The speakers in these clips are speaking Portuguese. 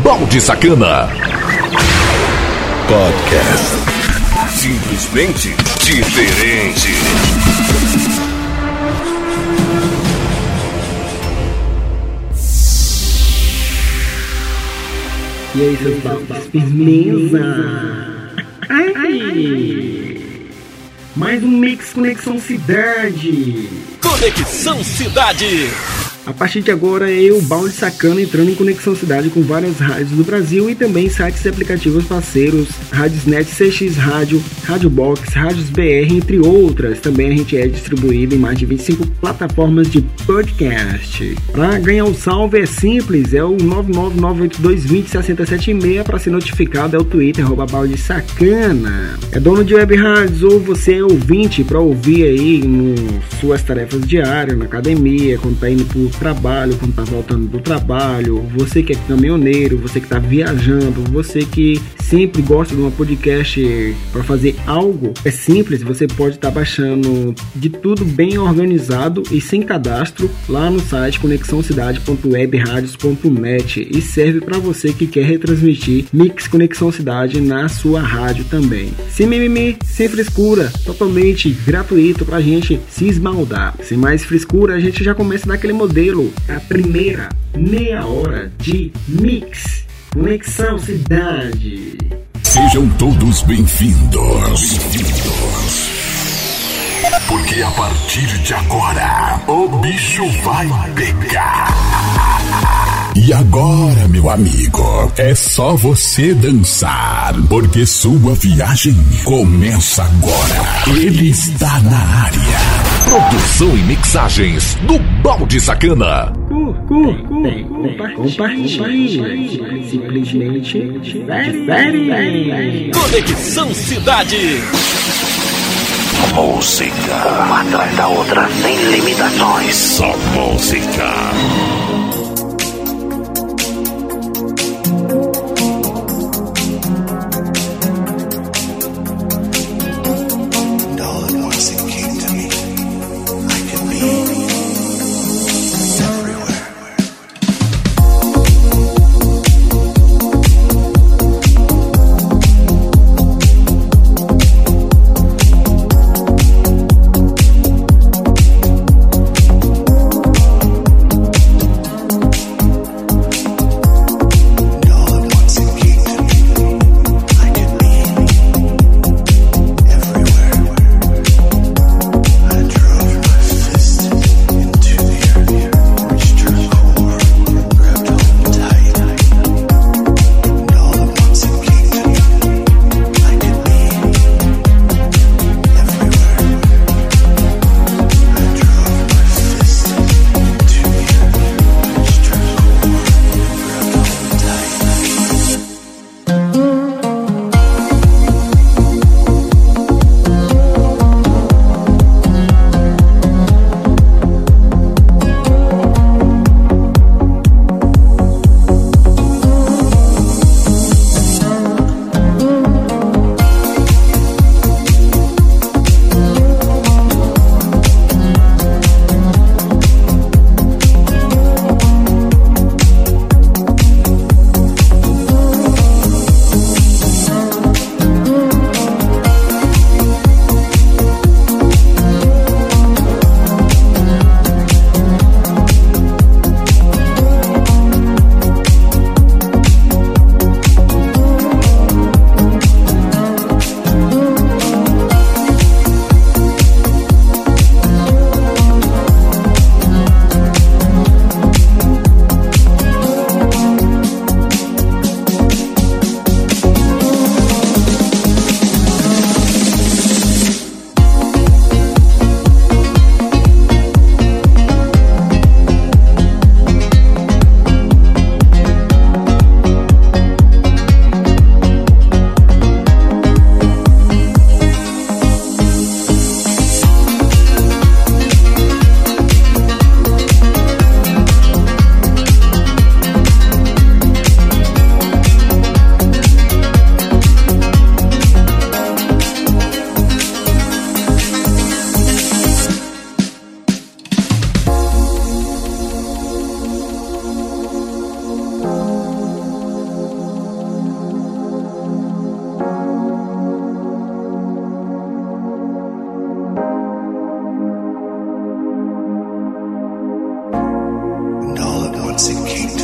Balde Sacana Podcast. Simplesmente diferente. E aí, seus baldes, firmeza? Ai. Mais um Mix Conexão Cidade. Conexão Cidade. A partir de agora, eu, Balde Sacana, entrando em Conexão Cidade com várias rádios do Brasil e também sites e aplicativos parceiros, Radiosnet, CX Rádio, Rádio Box, Rádios BR, entre outras. Também a gente é distribuído em mais de 25 plataformas de podcast. Para ganhar o salve é simples, é o 99982206076. Para ser notificado é o Twitter, @Balde Sacana. É dono de web rádios ou você é ouvinte para ouvir aí nas suas tarefas diárias, na academia, quando tá indo pro trabalho, quando tá voltando do trabalho, você que é caminhoneiro, você que tá viajando, você que sempre gosta de uma podcast para fazer algo, é simples, você pode estar baixando de tudo bem organizado e sem cadastro lá no site conexãocidade.webradios.net e serve para você que quer retransmitir Mix Conexão Cidade na sua rádio também. Sem mimimi, sem frescura, totalmente gratuito pra gente se esbaldar. Sem mais frescura, a gente já começa daquele modelo, a primeira meia hora de Mix Conexão Cidade. Sejam todos bem-vindos. Porque a partir de agora, o bicho vai pegar. E agora, meu amigo, é só você dançar, porque sua viagem começa agora. Ele está na área. Produção e mixagens do Balde Sacana. Compartilhe. Simplesmente diferente. Conexão Cidade. Música, uma atrás da outra, sem limitações. Só música.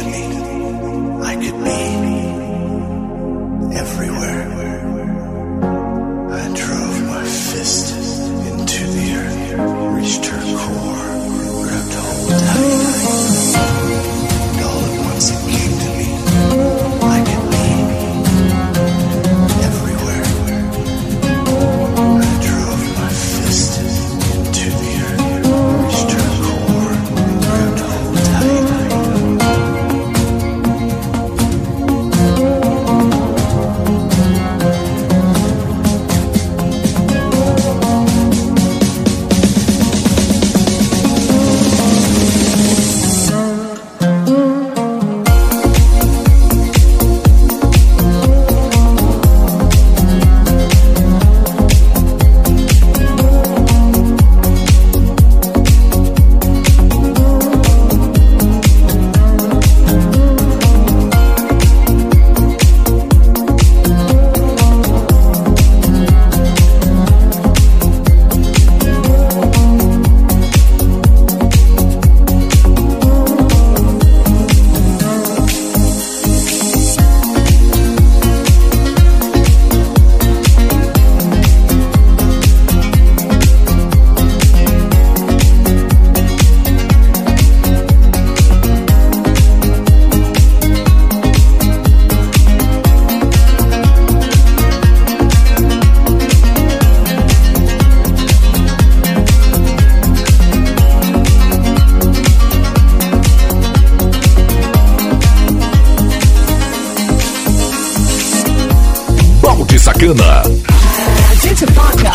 Sacana. A gente toca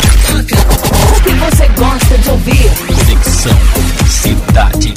o que você gosta de ouvir. Conexão Cidade.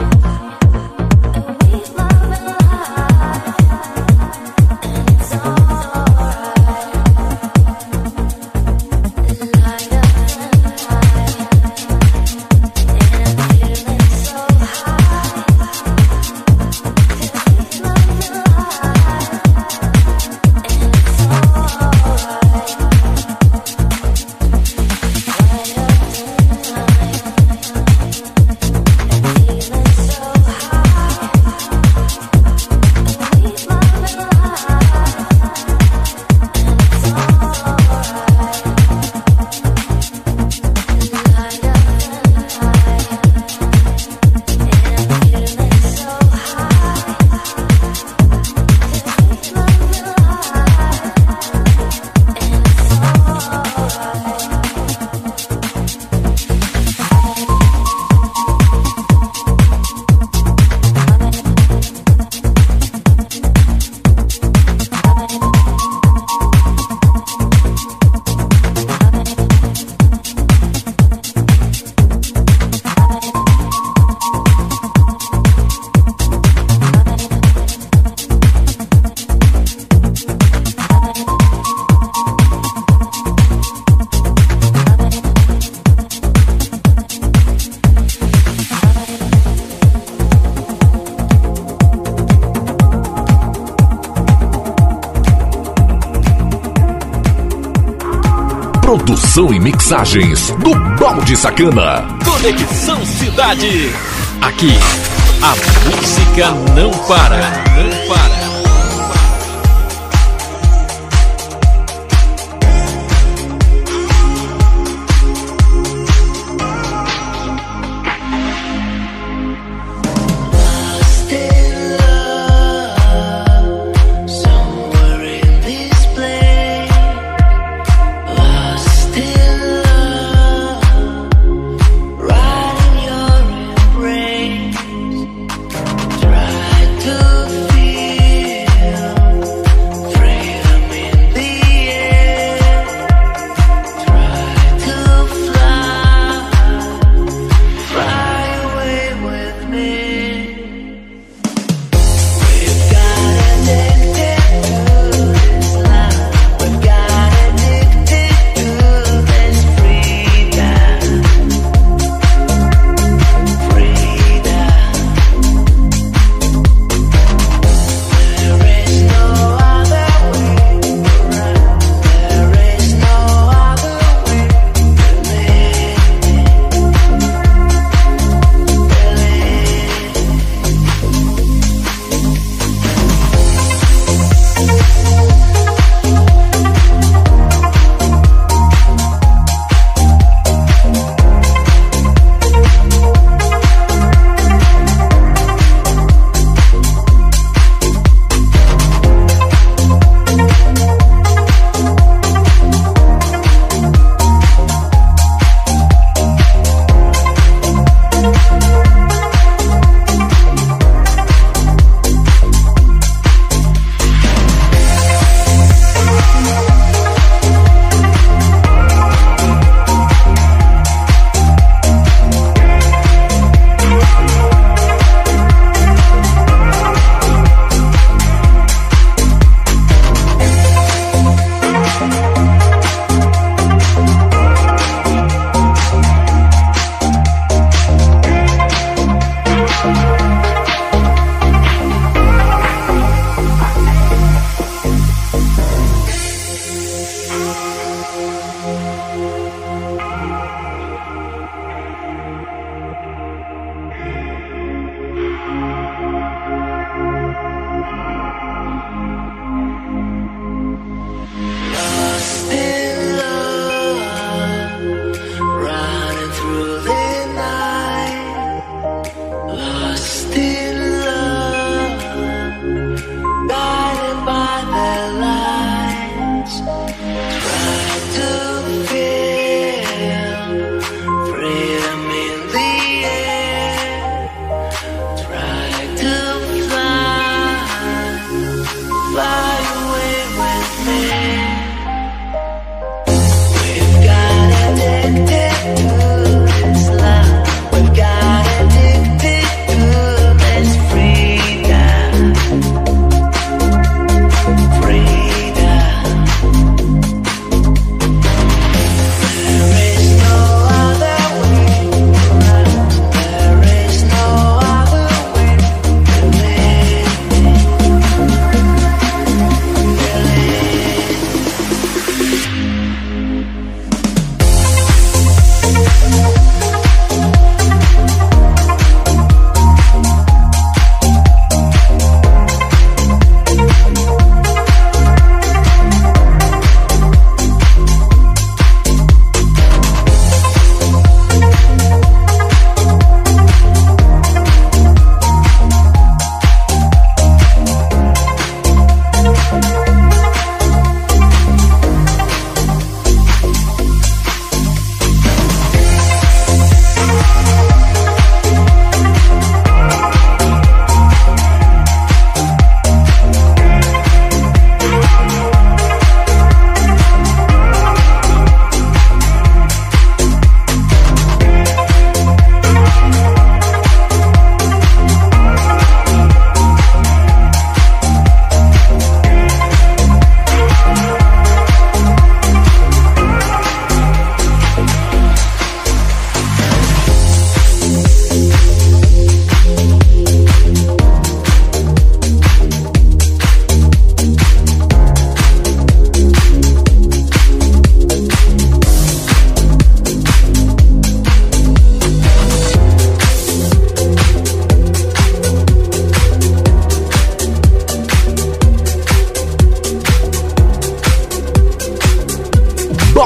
So Produção e mixagens do Balde Sacana. Conexão Cidade. Aqui, a música não para. Não para. Try to feel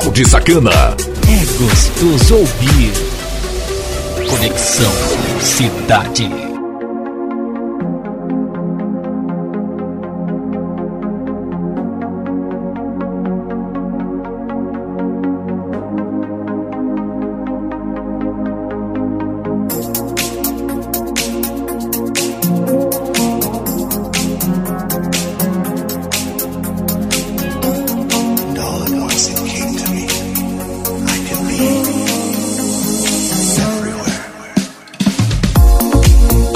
Balde Sacana. É gostoso ouvir. Conexão Cidade. Everywhere.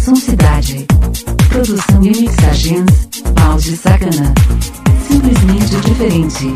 Conexão Cidade. Produção e mixagens, Balde Sacana. Simplesmente diferente.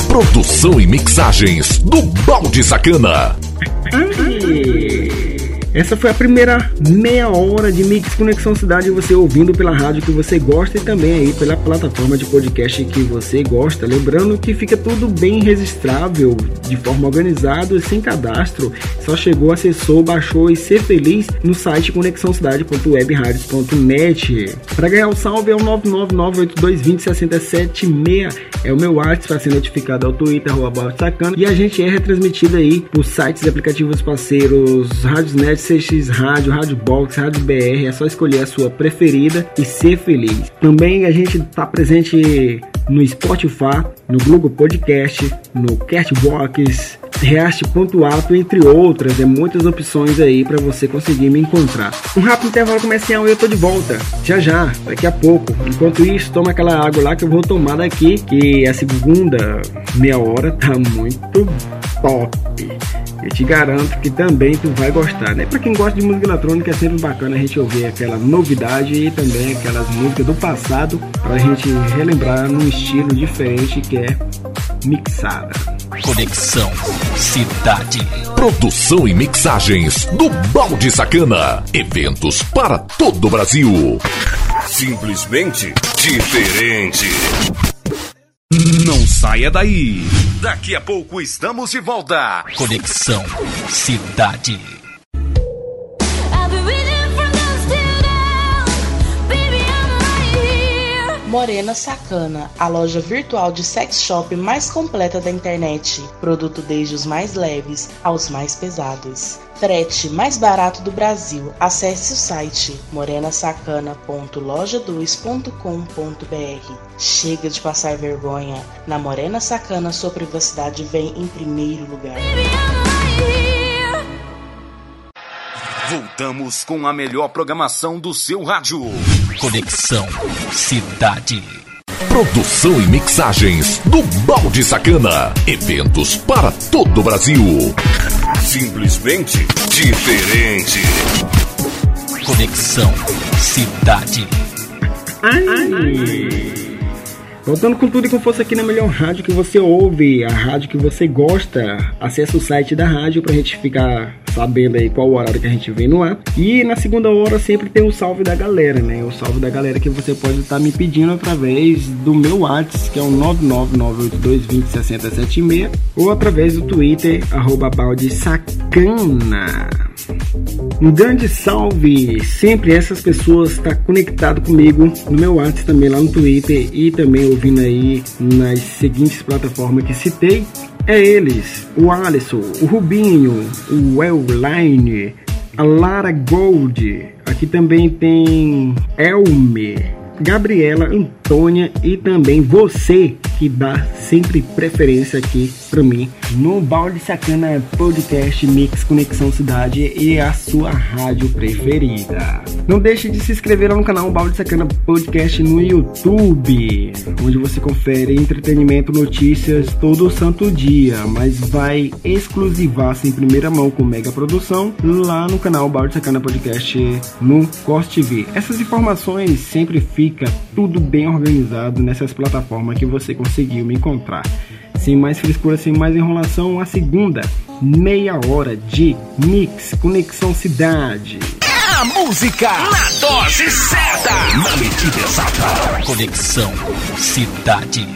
Produção e mixagens do Balde Sacana. Essa foi a primeira meia hora de Mix Conexão Cidade, você ouvindo pela rádio que você gosta e também aí pela plataforma de podcast que você gosta. Lembrando que fica tudo bem registrável, de forma organizada e sem cadastro. Só chegou, acessou, baixou e ser feliz no site conexãocidade.webradios.net. Para ganhar o salve é o 99982206076. É o meu WhatsApp para ser notificado ao Twitter, @sacana. E a gente é retransmitido aí por sites e aplicativos parceiros, Radiosnet, CX Rádio, Rádio Box, Rádio BR. É só escolher a sua preferida e ser feliz. Também a gente está presente no Spotify, no Google Podcast, no Castbox, React.app, entre outras. Muitas opções aí para você conseguir me encontrar. Um rápido intervalo comercial e eu tô de volta já, daqui a pouco. Enquanto isso, toma aquela água lá que eu vou tomar daqui, que a segunda meia hora tá muito top. Eu te garanto que também tu vai gostar, né? Pra quem gosta de música eletrônica é sempre bacana a gente ouvir aquela novidade e também aquelas músicas do passado pra gente relembrar num estilo diferente que é mixada. Conexão Cidade. Produção e mixagens do Balde Sacana. Eventos para todo o Brasil. Simplesmente diferente. Não saia daí. Daqui a pouco estamos de volta. Conexão Cidade. Morena Sacana, a loja virtual de sex shop mais completa da internet. Produto desde os mais leves aos mais pesados. Frete mais barato do Brasil. Acesse o site morenasacana.loja2.com.br. Chega de passar vergonha. Na Morena Sacana, sua privacidade vem em primeiro lugar. Voltamos com a melhor programação do seu rádio. Conexão Cidade. Produção e mixagens do Balde Sacana. Eventos para todo o Brasil. Simplesmente diferente. Conexão Cidade. Voltando com tudo e com força aqui na melhor rádio que você ouve, a rádio que você gosta. Acesse o site da rádio pra gente ficar sabendo aí qual o horário que a gente vem no ar. E na segunda hora sempre tem o salve da galera, né? O salve da galera que você pode estar me pedindo através do meu WhatsApp, que é o 99982206076, ou através do Twitter, @baldesacana. Um grande salve, sempre essas pessoas estão conectadas comigo no meu WhatsApp, também lá no Twitter e também ouvindo aí nas seguintes plataformas que citei. É eles, o Alisson, o Rubinho, o Elline, a Lara Gold, aqui também tem Elmer, Gabriela, Antônia e também você que dá sempre preferência aqui pra mim no Balde Sacana Podcast Mix Conexão Cidade e a sua rádio preferida. Não deixe de se inscrever lá no canal Balde Sacana Podcast no YouTube, onde você confere entretenimento, notícias todo santo dia, mas vai exclusivar-se em primeira mão com mega produção lá no canal Balde Sacana Podcast no Cos TV. Essas informações sempre fica tudo bem organizado nessas plataformas que você conseguiu me encontrar. Sem mais frescura, sem mais enrolação, a segunda meia hora de Mix Conexão Cidade. A música na dose certa, na medida exata. Conexão Cidade.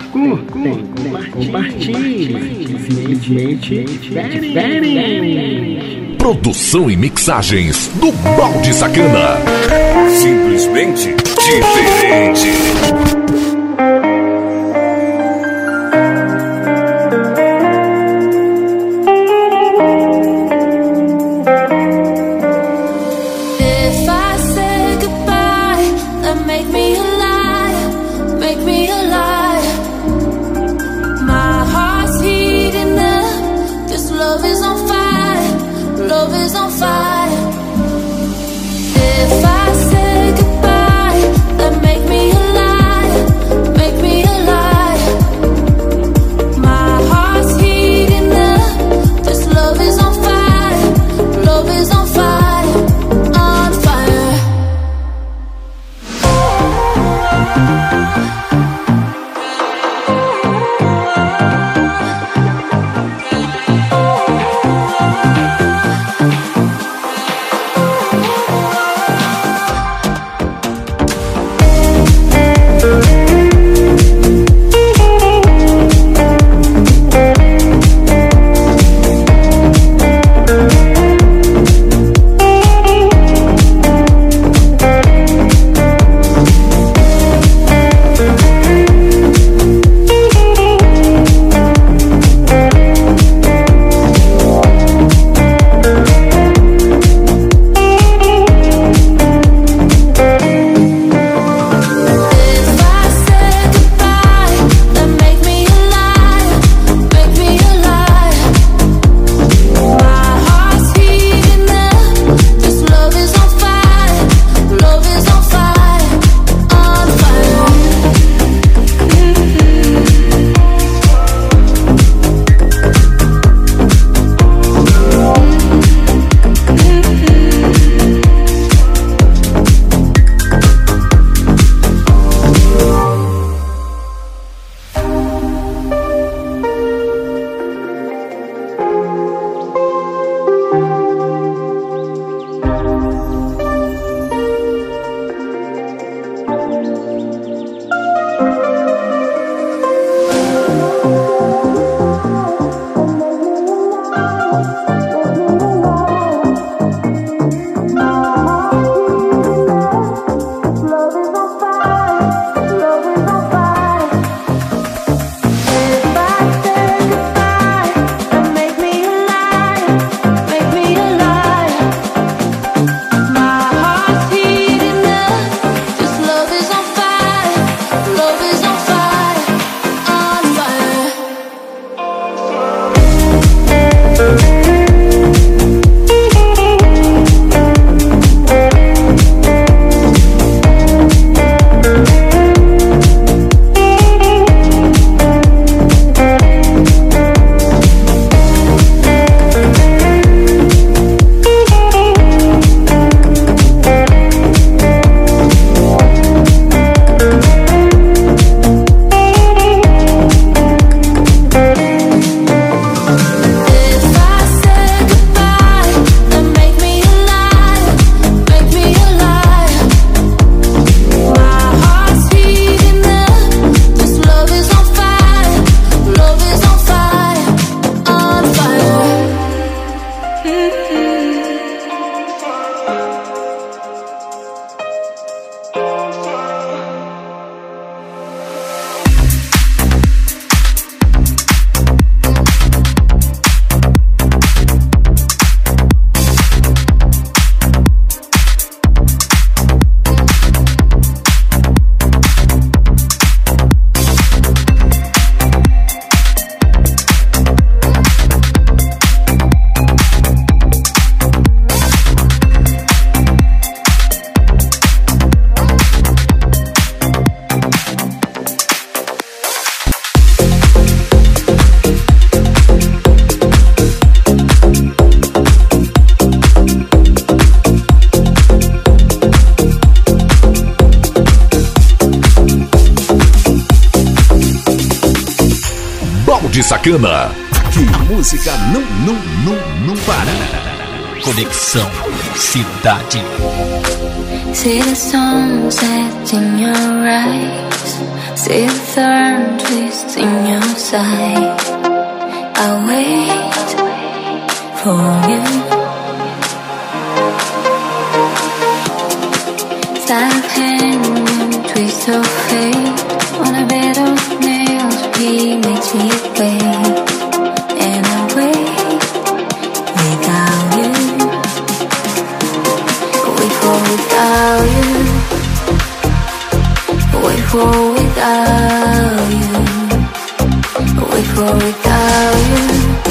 Compartilhe. Simplesmente diferente. Produção e mixagens do Balde Sacana. Simplesmente diferente. If I say goodbye, then make me alive. Balde Sacana. Que música não para. Conexão Cidade. See the sunset in your eyes, see the thorn twist in your side. I'll wait for you. Sleight of hand and twist of fate. On a bed of nails, he makes me wait. And I wait without you. Wait for without you. Wait for without you. Wait for without you.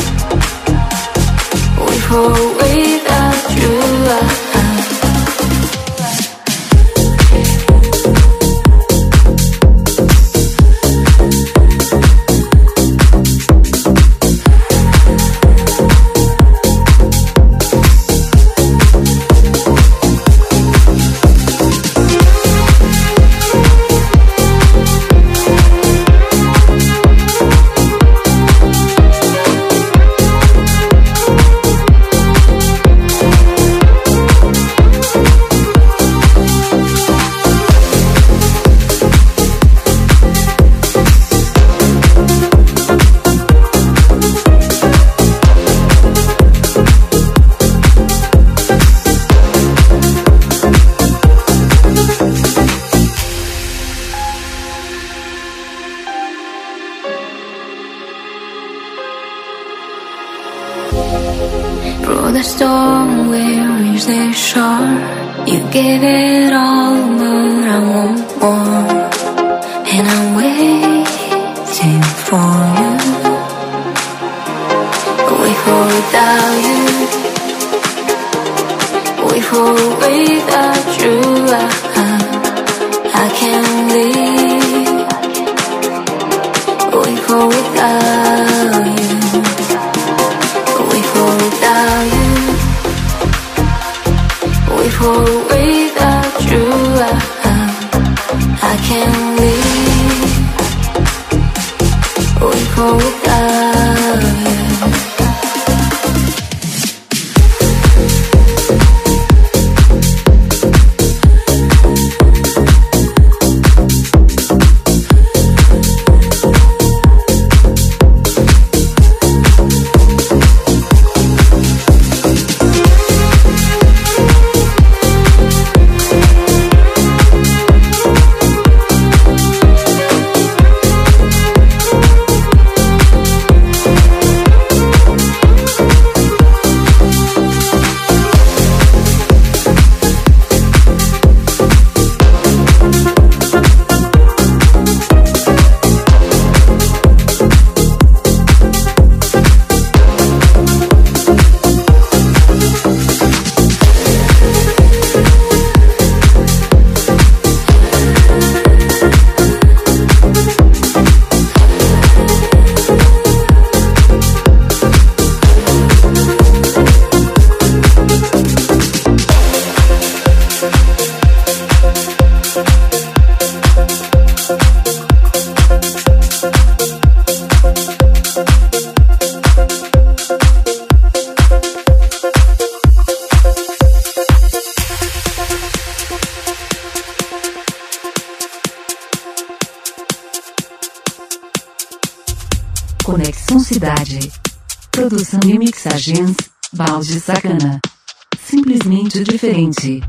Wait for without you. Through the storm, we'll reach the shore. You gave it all, but I want more. And I'm waiting for you. Wait for without you. Wait for without you. I can't leave. Wait for without you. Wait for without you. Wait for without you. I can't leave. Wait for without you. Conexão Cidade. Produção e mixagens, Balde Sacana. Simplesmente diferente.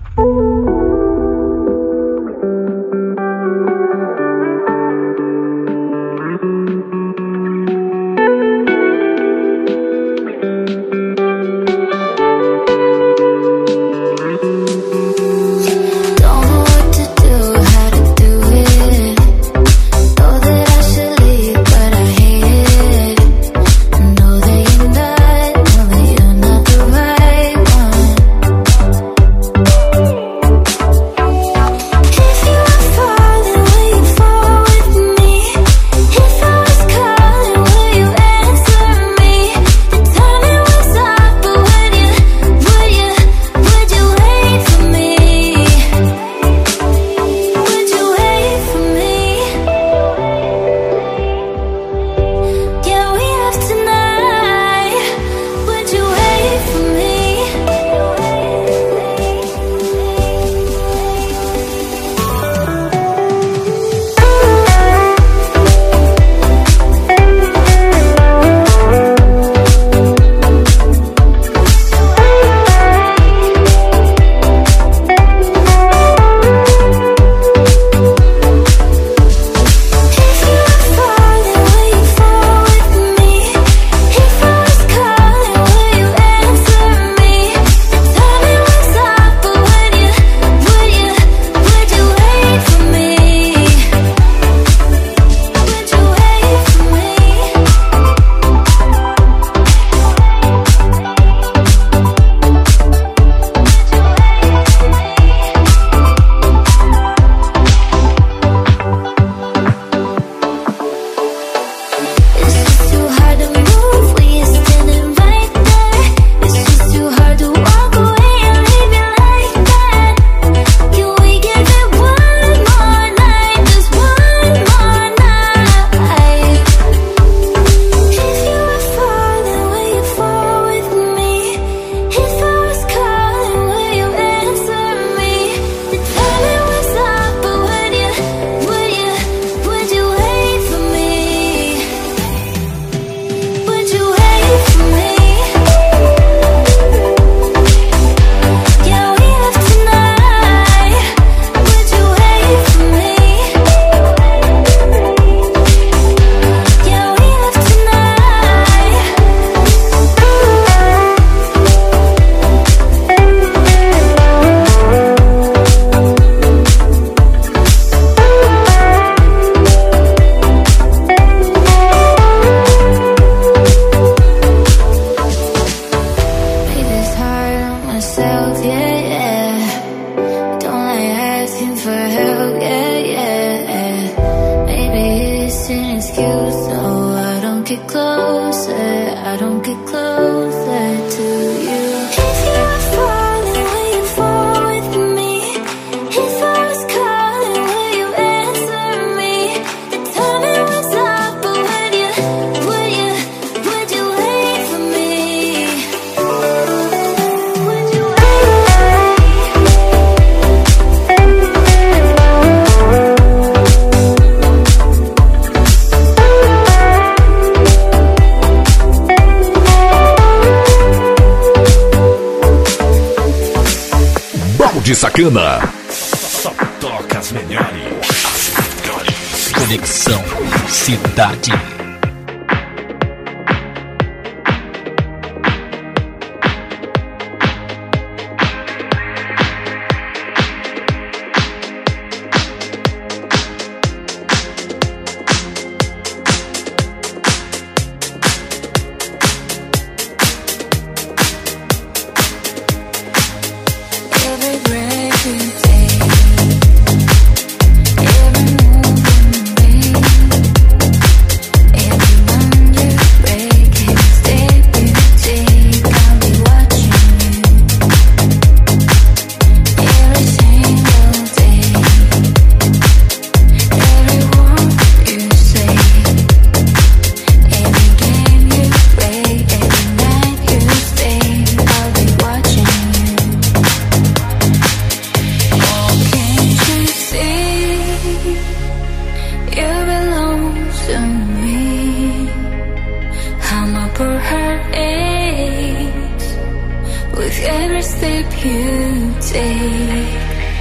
Know that you're not the right one. for help, yeah. Maybe it's an excuse, so I don't get closer, I don't get closer to you. If you're falling, will you fall with me? If I was calling, will you answer me? Tell me what's up, but would you wait for me? Would you Balde Sacana. Só toca as melhores. Conexão Cidade. every breath you take, every move you make, every bond you break, every step you take, I'll be watching you. Every single day, every word you say, every game you play, every night you stay, I'll be watching you. Oh, can't you see you belong to me? I'm up for her aches with every step you take.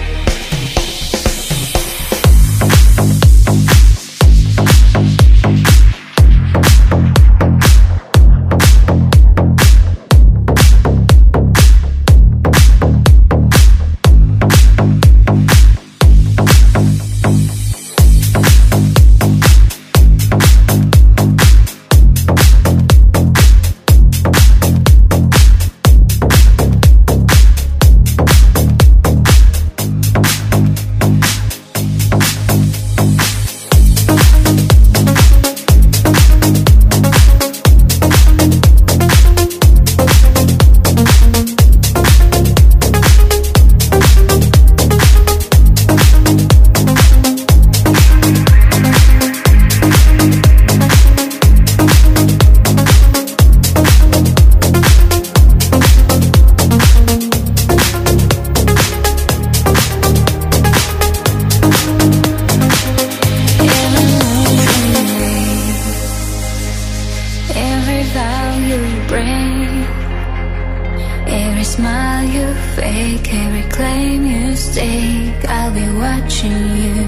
Every vow you break, every smile you fake, every claim you stake, I'll be watching you.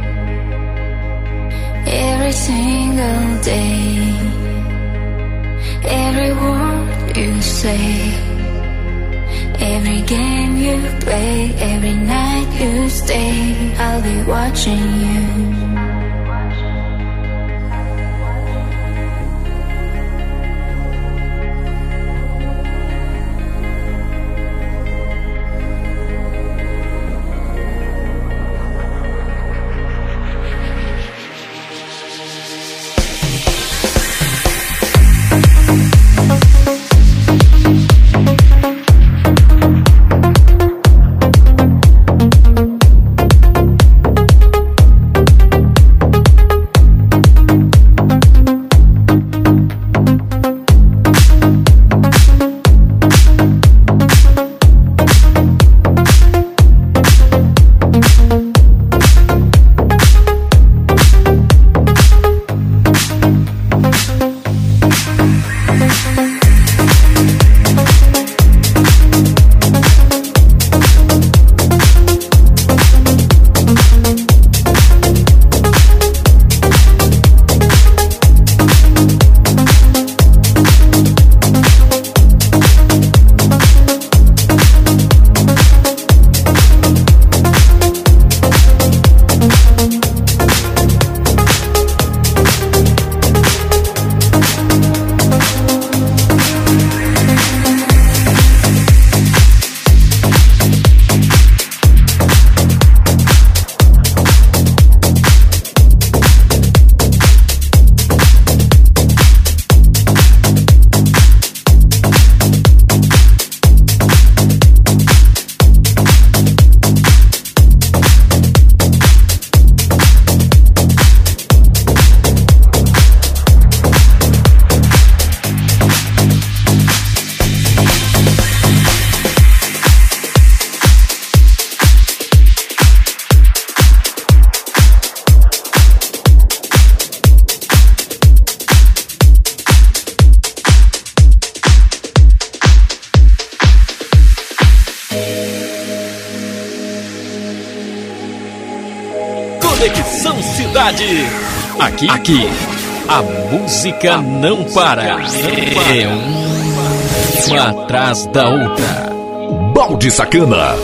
Every single day, every word you say, every game you play, every night you stay, I'll be watching you. Conexão Cidade. Aqui, a música não para. É uma atrás da outra. Balde Sacana.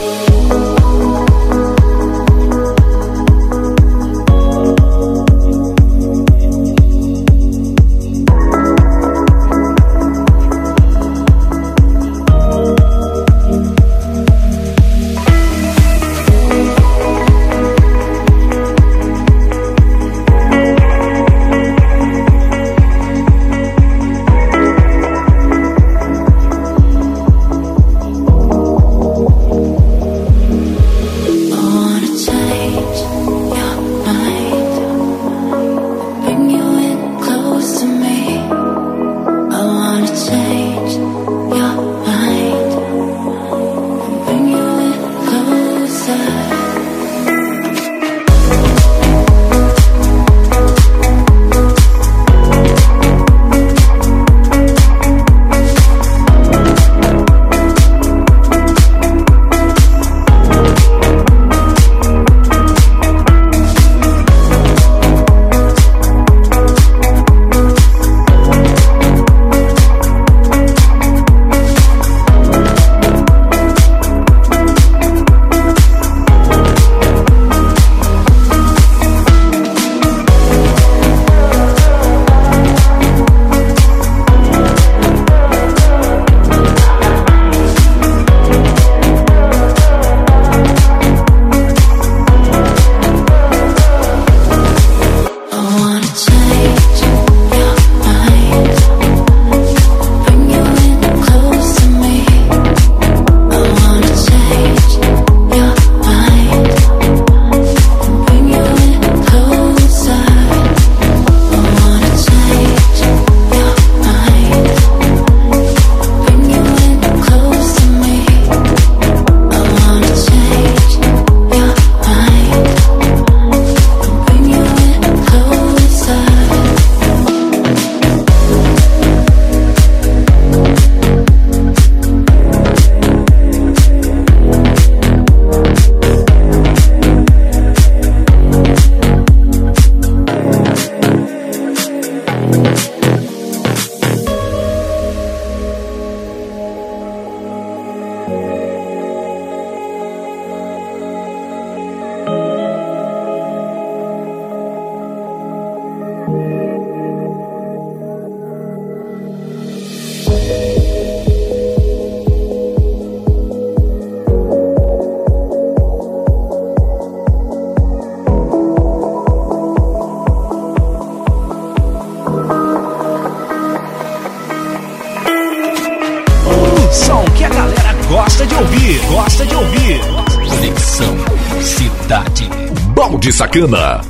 Conexão Cidade. Balde Sacana.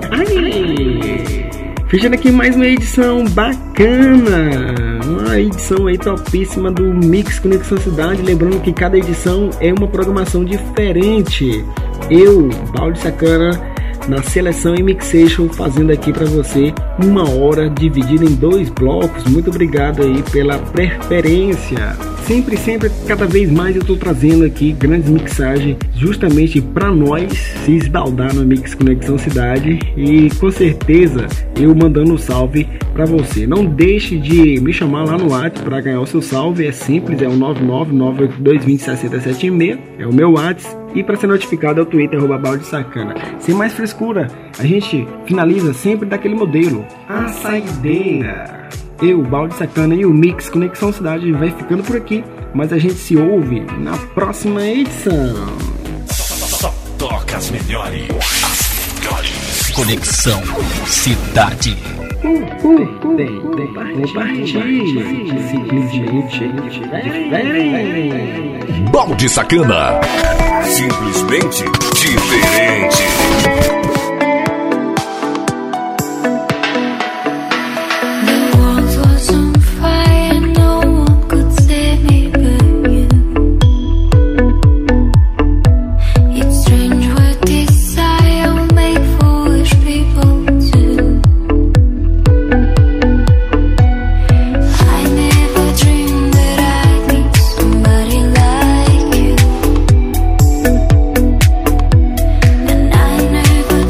Fechando aqui mais uma edição bacana, uma edição aí topíssima do Mix Conexão Cidade. Lembrando que cada edição é uma programação diferente. Eu, Balde Sacana, na seleção e mixation, fazendo aqui para você uma hora dividida em 2 blocos. Muito obrigado aí pela preferência. Sempre, cada vez mais eu tô trazendo aqui grandes mixagens justamente para nós se esbaldar no Mix Conexão Cidade, e com certeza eu mandando um salve para você. Não deixe de me chamar lá no WhatsApp para ganhar o seu salve, é simples, é o 99982206076, é o meu WhatsApp, e para ser notificado é o Twitter @baldesacana. Sem mais frescura, a gente finaliza sempre daquele modelo, a saideira. Eu, Balde Sacana, e o Mix Conexão Cidade vai ficando por aqui, mas a gente se ouve na próxima edição. Só toca as melhores. Conexão Cidade. Simplesmente diferente. Balde Sacana. Simplesmente diferente. Never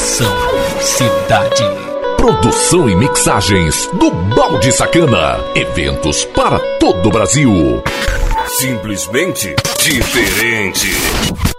Conexão Cidade. Produção e mixagens do Balde Sacana. Eventos para todo o Brasil. Simplesmente diferente.